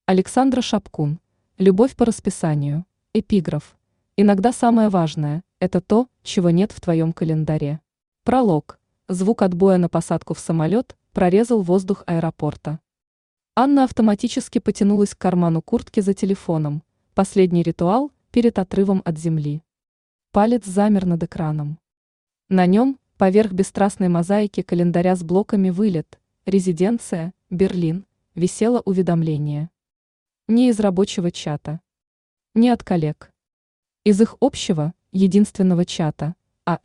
Александра Шапкун. Любовь по расписанию. Эпиграф. Иногда самое важное – это то, чего нет в твоем календаре. Пролог. Звук отбоя на посадку в самолет прорезал воздух аэропорта. Анна автоматически потянулась к карману куртки за телефоном. Последний ритуал перед отрывом от земли. Палец замер над экраном. На нем, поверх бесстрастной мозаики календаря с блоками «Вылет», «Резиденция», «Берлин», висело уведомление. Не из рабочего чата. Не от коллег. Из их общего, единственного чата,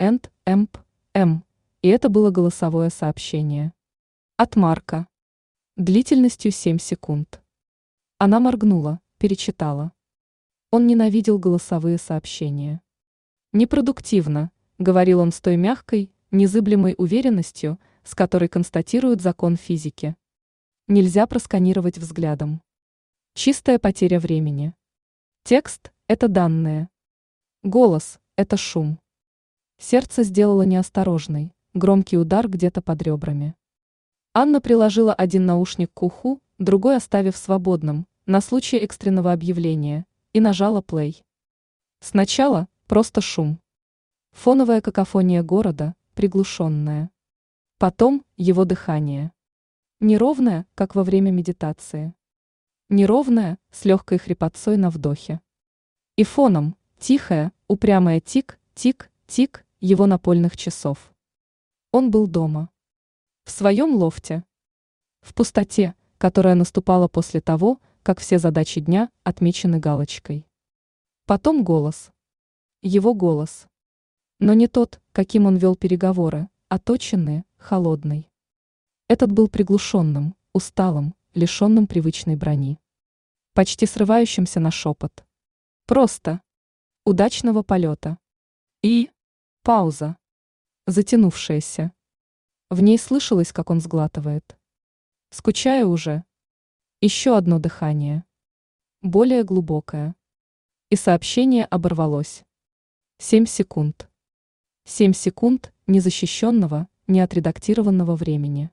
АЭНТ-ЭМП-М. И это было голосовое сообщение. От Марка. Длительностью 7 секунд. Она моргнула, перечитала. Он ненавидел голосовые сообщения. «Непродуктивно», — говорил он с той мягкой, незыблемой уверенностью, с которой констатируют закон физики. Нельзя просканировать взглядом. Чистая потеря времени. Текст – это данные. Голос – это шум. Сердце сделало неосторожный, громкий удар где-то под ребрами. Анна приложила один наушник к уху, другой оставив свободным, на случай экстренного объявления, и нажала плей. Сначала просто шум. Фоновая какофония города, приглушенная. Потом его дыхание. Неровное, как во время медитации. Неровное, с легкой хрипотцой на вдохе. И фоном тихое, упрямое тик-тик-тик его напольных часов. Он был дома. В своем лофте. В пустоте, которая наступала после того, как все задачи дня отмечены галочкой. Потом голос. Его голос. Но не тот, каким он вел переговоры, а точенный, холодный. Этот был приглушенным, усталым, лишенным привычной брони. Почти срывающимся на шепот. Просто. Удачного полета. И. Пауза. Затянувшаяся. В ней слышалось, как он сглатывает. Скучаю уже. Еще одно дыхание. Более глубокое. И сообщение оборвалось. 7 секунд. 7 секунд незащищенного, неотредактированного времени,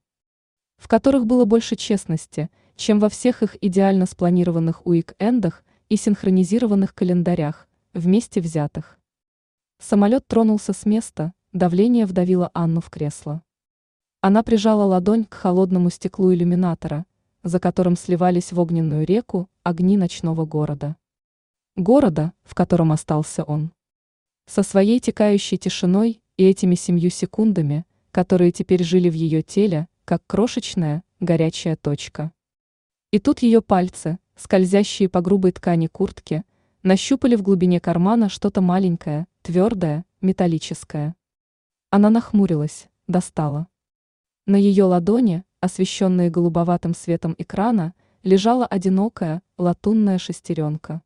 в которых было больше честности, чем во всех их идеально спланированных уик-эндах и синхронизированных календарях, вместе взятых. Самолет тронулся с места, давление вдавило Анну в кресло. Она прижала ладонь к холодному стеклу иллюминатора, за которым сливались в огненную реку огни ночного города. Города, в котором остался он. Со своей текающей тишиной и этими 7 секундами, которые теперь жили в ее теле, как крошечная, горячая точка. И тут ее пальцы, скользящие по грубой ткани куртки, нащупали в глубине кармана что-то маленькое, твердое, металлическое. Она нахмурилась, достала. На ее ладони, освещенной голубоватым светом экрана, лежала одинокая, латунная шестеренка.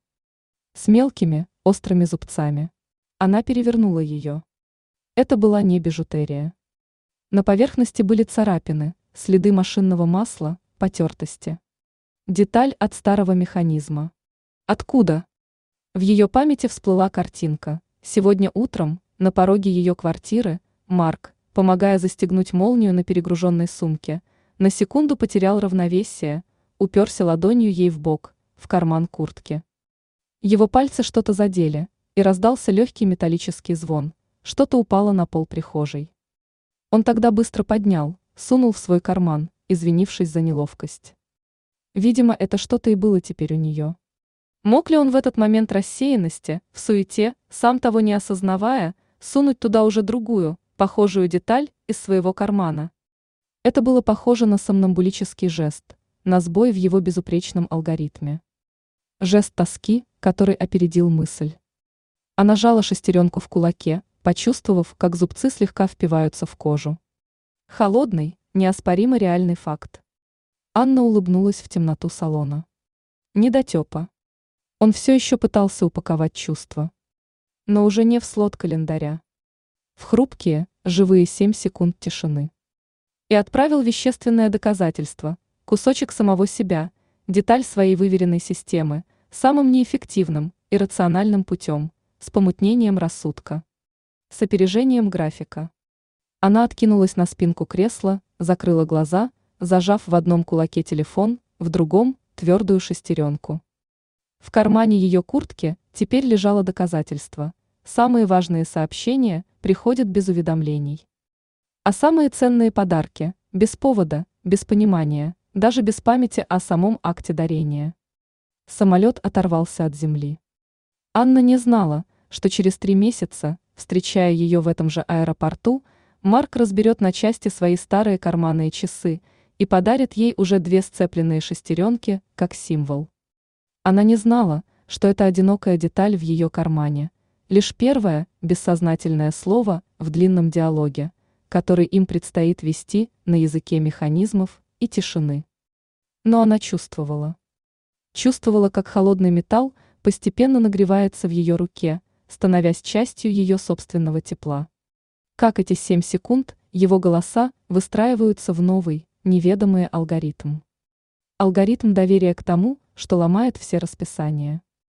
С мелкими, острыми зубцами. Она перевернула ее. Это была не бижутерия. На поверхности были царапины, следы машинного масла, потертости. Деталь от старого механизма. Откуда? В ее памяти всплыла картинка. Сегодня утром, на пороге ее квартиры, Марк, помогая застегнуть молнию на перегруженной сумке, на секунду потерял равновесие, уперся ладонью ей в бок, в карман куртки. Его пальцы что-то задели, и раздался легкий металлический звон, что-то упало на пол прихожей. Он тогда быстро поднял, сунул в свой карман, извинившись за неловкость. Видимо, это что-то и было теперь у нее. Мог ли он в этот момент рассеянности, в суете, сам того не осознавая, сунуть туда уже другую, похожую деталь из своего кармана? Это было похоже на сомнамбулический жест, на сбой в его безупречном алгоритме. Жест тоски, который опередил мысль. Она жала шестеренку в кулаке, почувствовав, как зубцы слегка впиваются в кожу. Холодный, неоспоримо реальный факт. Анна улыбнулась в темноту салона. Недотепа. Он все еще пытался упаковать чувства. Но уже не в слот календаря. В хрупкие, живые 7 секунд тишины. И отправил вещественное доказательство, кусочек самого себя, деталь своей выверенной системы, самым неэффективным, иррациональным путем, с помутнением рассудка. С опережением графика. Она откинулась на спинку кресла, закрыла глаза, зажав в одном кулаке телефон, в другом – твердую шестеренку. В кармане ее куртки теперь лежало доказательство. Самые важные сообщения приходят без уведомлений. А самые ценные подарки – без повода, без понимания, даже без памяти о самом акте дарения. Самолет оторвался от земли. Анна не знала, что через 3 месяца, встречая ее в этом же аэропорту, Марк разберет на части свои старые карманные часы и подарит ей уже 2 сцепленные шестеренки, как символ. Она не знала, что это одинокая деталь в ее кармане, лишь первое бессознательное слово в длинном диалоге, который им предстоит вести на языке механизмов и тишины. Но она чувствовала. Чувствовала, как холодный металл постепенно нагревается в ее руке, становясь частью ее собственного тепла. Как эти 7 секунд его голоса выстраиваются в новый, неведомый алгоритм. Алгоритм доверия к тому, что ломает все расписания.